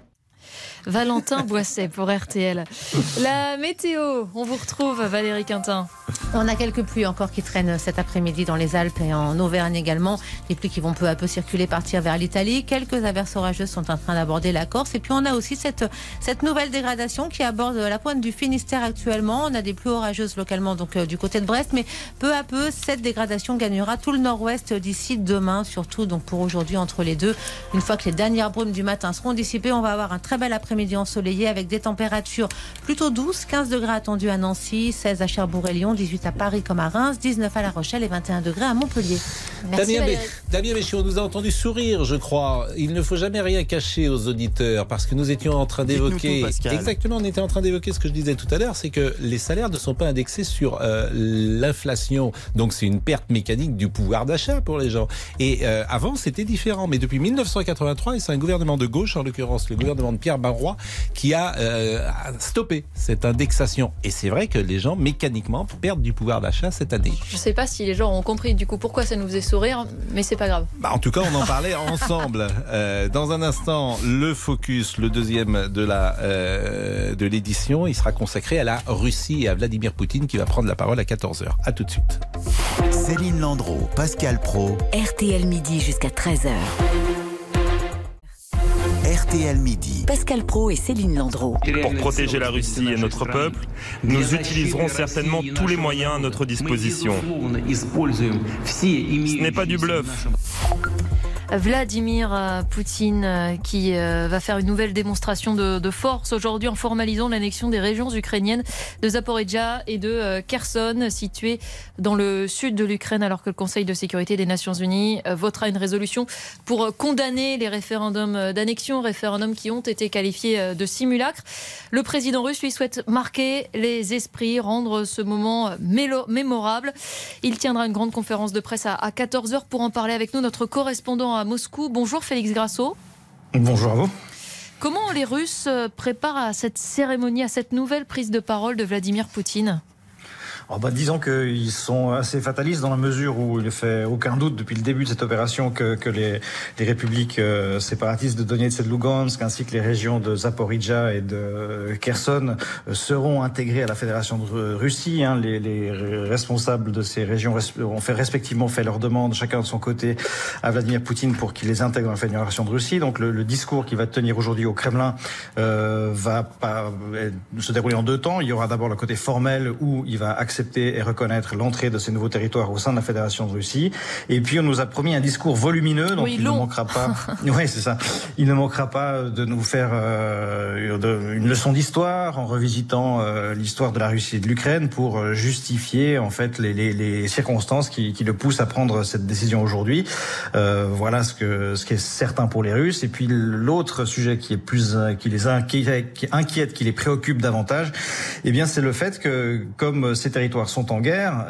Valentin Boisset pour RTL. La météo, on vous retrouve Valérie Quintin. On a quelques pluies encore qui traînent cet après-midi dans les Alpes et en Auvergne également. Des pluies qui vont peu à peu circuler, partir vers l'Italie. Quelques averses orageuses sont en train d'aborder la Corse. Et puis on a aussi cette nouvelle dégradation qui aborde la pointe du Finistère actuellement. On a des pluies orageuses localement donc du côté de Brest. Mais peu à peu, cette dégradation gagnera tout le nord-ouest d'ici demain. Surtout donc pour aujourd'hui entre les deux. Une fois que les dernières brumes du matin seront dissipées, on va avoir un très bel après-midi ensoleillé avec des températures plutôt douces. 15 degrés attendus à Nancy, 16 à Cherbourg et Lyon, 18 à Paris comme à Reims, 19 à La Rochelle et 21 degrés à Montpellier. Damien Béchiot, on nous a entendu sourire, je crois. Il ne faut jamais rien cacher aux auditeurs parce que nous étions en train d'évoquer... Exactement, on était en train d'évoquer ce que je disais tout à l'heure, c'est que les salaires ne sont pas indexés sur l'inflation. Donc c'est une perte mécanique du pouvoir d'achat pour les gens. Et avant, c'était différent. Mais depuis 1983, et c'est un gouvernement de gauche, en l'occurrence le gouvernement de Pierre Barrois, qui a stoppé cette indexation. Et c'est vrai que les gens, mécaniquement, perdent du pouvoir d'achat cette année. Je ne sais pas si les gens ont compris du coup pourquoi ça nous faisait sourire, mais c'est pas grave. En tout cas, on en parlait ensemble. Dans un instant, le focus, le deuxième de l'édition, il sera consacré à la Russie et à Vladimir Poutine qui va prendre la parole à 14h. À tout de suite. Céline Landreau, Pascal Praud. RTL midi jusqu'à 13h. RTL midi. Pascal Praud et Céline Landreau. Pour protéger la Russie et notre peuple, nous utiliserons certainement tous les moyens à notre disposition. Ce n'est pas du bluff. Vladimir Poutine qui va faire une nouvelle démonstration de force aujourd'hui en formalisant l'annexion des régions ukrainiennes de Zaporijjia et de Kherson, situées dans le sud de l'Ukraine, alors que le Conseil de sécurité des Nations Unies votera une résolution pour condamner les référendums d'annexion, référendums qui ont été qualifiés de simulacres. Le président russe, lui, souhaite marquer les esprits, rendre ce moment mémorable. Il tiendra une grande conférence de presse à 14h pour en parler avec nous, notre correspondant à Moscou. Bonjour Félix Grasso. Bonjour à vous. Comment les Russes préparent à cette cérémonie, à cette nouvelle prise de parole de Vladimir Poutine ? Disons qu'ils sont assez fatalistes dans la mesure où il ne fait aucun doute depuis le début de cette opération que les républiques séparatistes de Donetsk et de Lugansk ainsi que les régions de Zaporijjia et de Kherson seront intégrées à la Fédération de Russie. Les responsables de ces régions ont respectivement fait leur demande chacun de son côté à Vladimir Poutine pour qu'il les intègre dans la Fédération de Russie. Donc le discours qui va tenir aujourd'hui au Kremlin va se dérouler en deux temps. Il y aura d'abord le côté formel où il va accepter et reconnaître l'entrée de ces nouveaux territoires au sein de la Fédération de Russie. Et puis on nous a promis un discours volumineux, donc il ne manquera pas. Oui, c'est ça. Il ne manquera pas de nous faire une leçon d'histoire en revisitant l'histoire de la Russie et de l'Ukraine pour justifier en fait les circonstances qui le poussent à prendre cette décision aujourd'hui. Voilà ce qui est certain pour les Russes. Et puis l'autre sujet qui les inquiète, qui les préoccupe davantage, eh bien c'est le fait que comme ces territoires sont en guerre,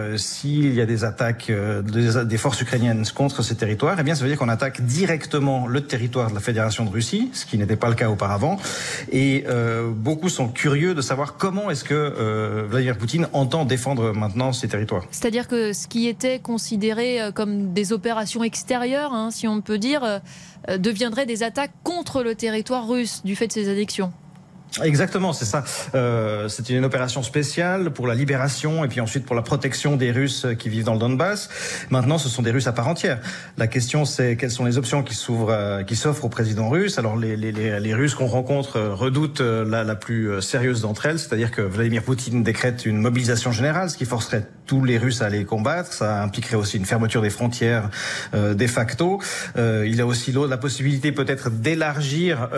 s'il y a des attaques des forces ukrainiennes contre ces territoires, eh bien ça veut dire qu'on attaque directement le territoire de la Fédération de Russie, ce qui n'était pas le cas auparavant. Et beaucoup sont curieux de savoir comment est-ce que Vladimir Poutine entend défendre maintenant ces territoires. C'est-à-dire que ce qui était considéré comme des opérations extérieures, si on peut dire, deviendrait des attaques contre le territoire russe du fait de ces annexions. Exactement, c'est ça. C'était une opération spéciale pour la libération et puis ensuite pour la protection des Russes qui vivent dans le Donbass. Maintenant, ce sont des Russes à part entière. La question, c'est quelles sont les options qui s'offrent au président russe. Alors, les Russes qu'on rencontre redoutent la plus sérieuse d'entre elles, c'est-à-dire que Vladimir Poutine décrète une mobilisation générale, ce qui forcerait tous les Russes à aller combattre. Ça impliquerait aussi une fermeture des frontières de facto. Il y a aussi la possibilité peut-être d'élargir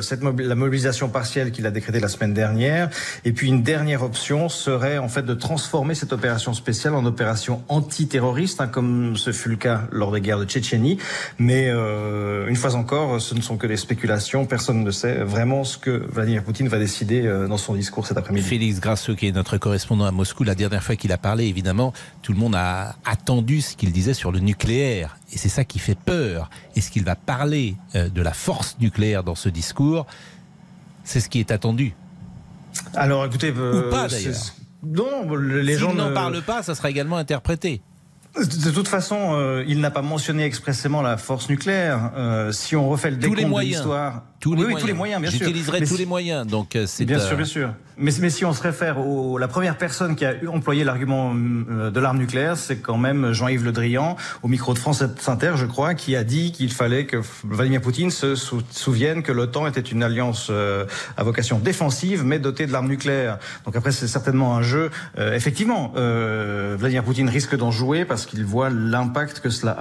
la mobilisation partielle qu'il a décrété la semaine dernière. Et puis une dernière option serait en fait de transformer cette opération spéciale en opération antiterroriste, comme ce fut le cas lors des guerres de Tchétchénie. Mais une fois encore, ce ne sont que des spéculations. Personne ne sait vraiment ce que Vladimir Poutine va décider dans son discours cet après-midi. Félix Grasso, qui est notre correspondant à Moscou, la dernière fois qu'il a parlé, évidemment, tout le monde a attendu ce qu'il disait sur le nucléaire. Et c'est ça qui fait peur. Est-ce qu'il va parler de la force nucléaire dans ce discours ? C'est ce qui est attendu. Alors écoutez, ou pas d'ailleurs. Non, les gens n'en parlent pas, ça sera également interprété. De toute façon, il n'a pas mentionné expressément la force nucléaire. Si on refait le décompte de l'histoire... Tous les moyens, bien sûr. J'utiliserai tous les moyens. Donc c'est bien sûr. Mais si on se réfère la première personne qui a employé l'argument de l'arme nucléaire, c'est quand même Jean-Yves Le Drian, au micro de France Inter, je crois, qui a dit qu'il fallait que Vladimir Poutine se souvienne que l'OTAN était une alliance à vocation défensive, mais dotée de l'arme nucléaire. Donc après, c'est certainement un jeu. Effectivement, Vladimir Poutine risque d'en jouer parce qu'il voit l'impact que cela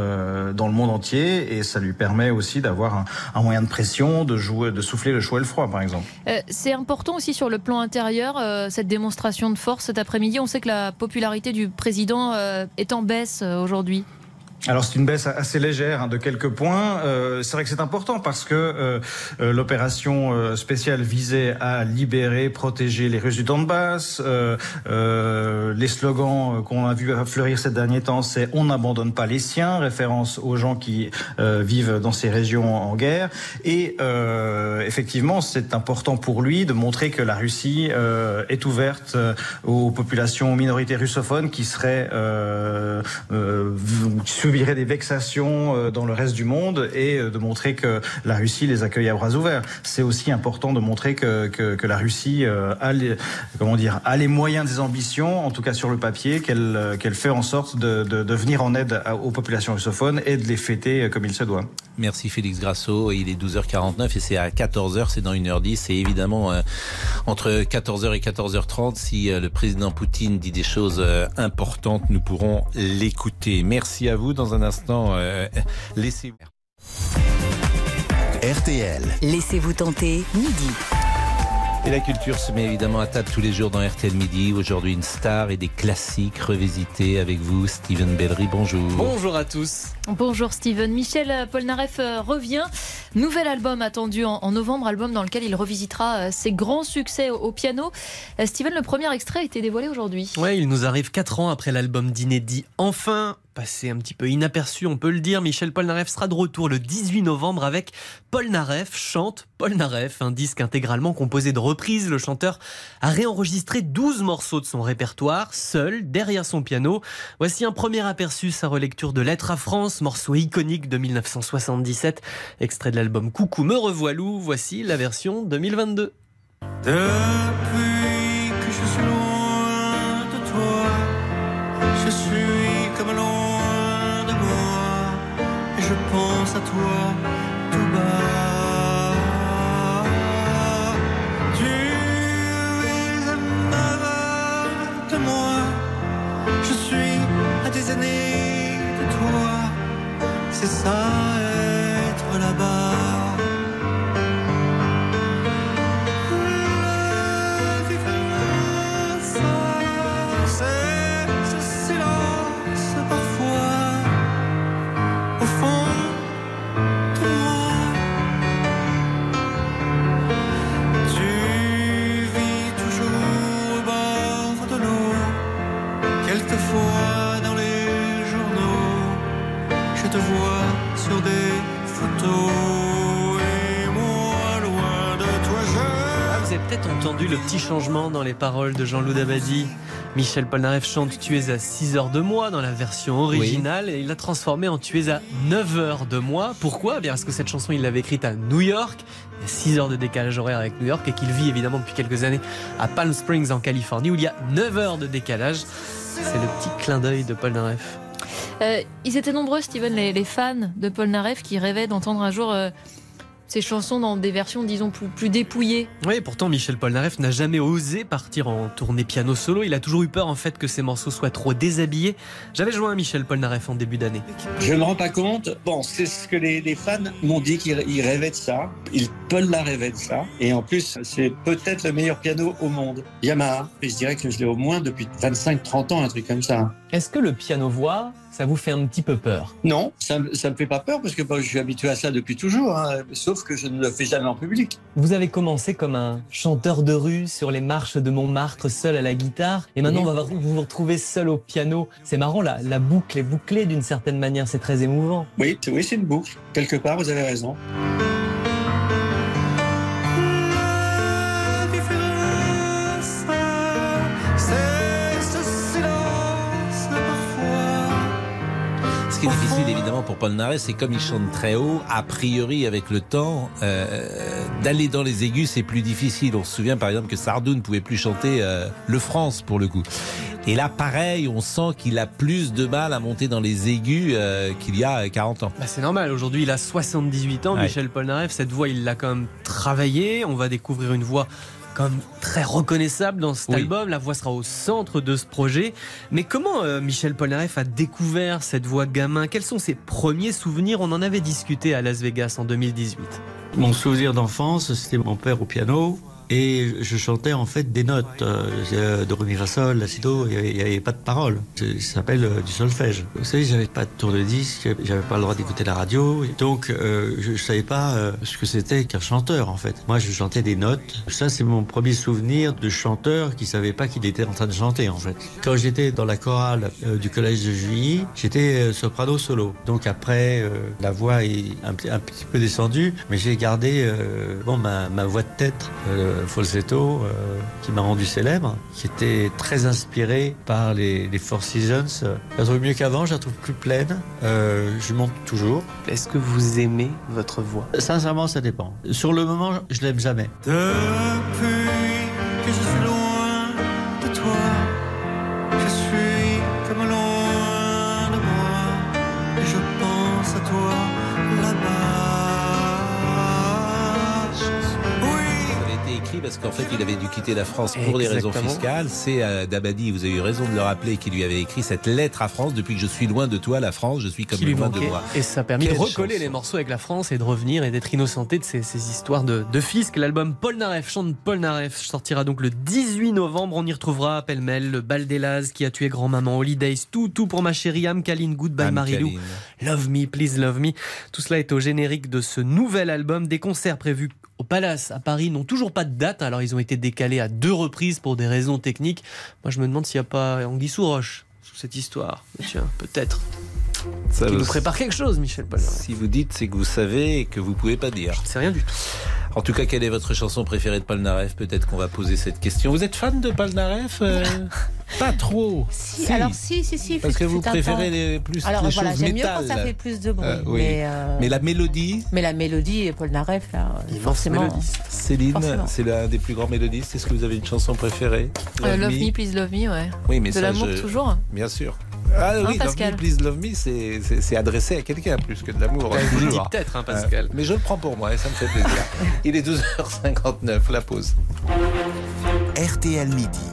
a dans le monde entier, et ça lui permet aussi d'avoir un moyen de pression, de souffler le chaud et le froid, par exemple. C'est important aussi sur le plan intérieur, cette démonstration de force cet après-midi. On sait que la popularité du président est en baisse aujourd'hui. Alors c'est une baisse assez légère de quelques points. C'est vrai que c'est important parce que l'opération spéciale visait à libérer, protéger les Russes du Donbass. Les slogans qu'on a vu fleurir ces derniers temps, c'est « On n'abandonne pas les siens », référence aux gens qui vivent dans ces régions en guerre. Et effectivement, c'est important pour lui de montrer que la Russie est ouverte aux populations, aux minorités russophones qui seraient subiraient des vexations dans le reste du monde, et de montrer que la Russie les accueille à bras ouverts. C'est aussi important de montrer que la Russie a les moyens des ambitions, en tout cas sur le papier, qu'elle fait en sorte de venir en aide aux populations russophones et de les fêter comme il se doit. Merci Félix Grasso. Il est 12h49 et c'est à 14h, c'est dans 1h10. Et évidemment, entre 14h et 14h30, si le président Poutine dit des choses importantes, nous pourrons l'écouter. Merci à vous. Dans un instant, laissez-vous. RTL. Laissez-vous tenter, midi. Et la culture se met évidemment à table tous les jours dans RTL Midi. Aujourd'hui, une star et des classiques revisités avec vous, Steven Bellery. Bonjour. Bonjour à tous. Bonjour Steven. Michel Polnareff revient. Nouvel album attendu en novembre, album dans lequel il revisitera ses grands succès au piano. Steven, le premier extrait a été dévoilé aujourd'hui. Ouais, il nous arrive 4 ans après l'album d'inédit. Enfin, passé un petit peu inaperçu, on peut le dire, Michel Polnareff sera de retour le 18 novembre avec Polnareff chante Polnareff, un disque intégralement composé de reprises. Le chanteur a réenregistré 12 morceaux de son répertoire, seul, derrière son piano. Voici un premier aperçu, sa relecture de Lettres à France, morceau iconique de 1977, extrait de l'album Coucou me revoilou. Voici la version 2022. Depuis que je suis loin de toi, je suis comme loin de moi, et je pense à toi tout bas. Tu es en avant de moi, je suis à des années de toi, c'est ça être là-bas. Te vois sur des photos et moi loin de toi. Vous avez peut-être entendu le petit changement dans les paroles de Jean-Loup Dabadi. Michel Polnareff chante Tu es à 6 heures de moi dans la version originale, oui. Et il l'a transformé en Tu es à 9 heures de moi. Pourquoi ? Bien parce que cette chanson il l'avait écrite à New York. Il y a 6 heures de décalage horaire avec New York et qu'il vit évidemment depuis quelques années à Palm Springs en Californie où il y a 9 heures de décalage. C'est le petit clin d'œil de Polnareff. Ils étaient nombreux, Steven, les fans de Polnareff qui rêvaient d'entendre un jour ces chansons dans des versions, disons, plus dépouillées. Oui, pourtant Michel Polnareff n'a jamais osé partir en tournée piano solo. Il a toujours eu peur en fait que ses morceaux soient trop déshabillés. J'avais joint Michel Polnareff en début d'année. Je ne me rends pas compte. Bon, c'est ce que les fans m'ont dit qu'ils rêvaient de ça. Polnareff rêvait de ça. Et en plus, c'est peut-être le meilleur piano au monde. Yamaha. Et je dirais que je l'ai au moins depuis 25-30 ans, un truc comme ça. Est-ce que le piano-voix, ça vous fait un petit peu peur ? Non, ça me fait pas peur parce que je suis habitué à ça depuis toujours, hein, sauf que je ne le fais jamais en public. Vous avez commencé comme un chanteur de rue sur les marches de Montmartre, seul à la guitare, et maintenant vous vous retrouvez seul au piano. C'est marrant, la boucle est bouclée d'une certaine manière, c'est très émouvant. Oui, c'est une boucle. Quelque part, vous avez raison. Ce qui est difficile évidemment pour Polnareff, c'est comme il chante très haut, a priori avec le temps, d'aller dans les aigus c'est plus difficile. On se souvient par exemple que Sardou ne pouvait plus chanter le France pour le coup. Et là pareil, on sent qu'il a plus de mal à monter dans les aigus qu'il y a 40 ans. Bah c'est normal, aujourd'hui il a 78 ans, ouais. Michel Polnareff, cette voix il l'a quand même travaillée, on va découvrir une voix quand même très reconnaissable dans cet album. La voix sera au centre de ce projet. Mais comment Michel Polnareff a découvert cette voix gamin ? Quels sont ses premiers souvenirs ? On en avait discuté à Las Vegas en 2018. Mon souvenir d'enfance, c'était mon père au piano. et je chantais en fait des notes, de ré mi fa sol, la si do, il n'y avait pas de paroles. Ça s'appelle du solfège. Vous savez, j'avais pas de tour de disque, j'avais pas le droit d'écouter la radio, donc je savais pas ce que c'était qu'un chanteur en fait. Moi, je chantais des notes. Ça, c'est mon premier souvenir de chanteur qui savait pas qu'il était en train de chanter en fait. Quand j'étais dans la chorale du collège de Juilly, j'étais soprano solo. Donc après, la voix est un petit peu descendue, mais j'ai gardé ma voix de tête, falsetto, qui m'a rendu célèbre, qui était très inspirée par les Four Seasons. Je la trouve mieux qu'avant, je la trouve plus pleine. Je monte toujours. Est-ce que vous aimez votre voix? Sincèrement, ça dépend. Sur le moment, je l'aime jamais. Depuis que je suis loin de toi, je suis comme loin de moi, et je pense à toi là-bas. Parce qu'en fait, il avait dû quitter la France pour des raisons fiscales. C'est Dabadi, vous avez eu raison de le rappeler, qui lui avait écrit cette lettre à France. Depuis que je suis loin de toi, la France, je suis comme loin de moi. Et ça a permis de recoller les morceaux avec la France et de revenir et d'être innocenté de ces histoires de fisc. L'album Polnareff, chante Polnareff, sortira donc le 18 novembre. On y retrouvera pêle-mêle le bal des Laz qui a tué grand-maman, Holidays, tout pour ma chérie, Amkaline, Goodbye Marilou, Love Me, Please Love Me. Tout cela est au générique de ce nouvel album. Des concerts prévus au Palace à Paris n'ont toujours pas de date, alors ils ont été décalés à 2 reprises pour des raisons techniques. Moi je me demande s'il n'y a pas Anguille sous roche sous cette histoire. Mais tiens, peut-être. Ça nous prépare quelque chose, Michel Polnareff. Si vous dites, c'est que vous savez et que vous ne pouvez pas dire. Je ne sais rien du tout. En tout cas, quelle est votre chanson préférée de Polnareff? Peut-être qu'on va poser cette question. Vous êtes fan de Polnareff? Pas trop. Si. Alors si. Parce que vous préférez plus alors, les voilà, choses j'aime métal. mieux quand ça fait plus de bruit. Oui. Mais la mélodie. Mais la mélodie, Polnareff, là, forcément. Céline, forcément. c'est l'un des plus grands mélodistes. Est-ce que vous avez une chanson préférée? Love Me, Please Love Me, ouais. Oui, mais de ça, l'amour toujours. Bien sûr. Ah oui, Love Me, Please Love Me, c'est adressé à quelqu'un plus que de l'amour. Vous le dites peut-être, hein, Pascal. Mais je le prends pour moi et ça me fait plaisir. Il est 12h59, la pause. RTL Midi.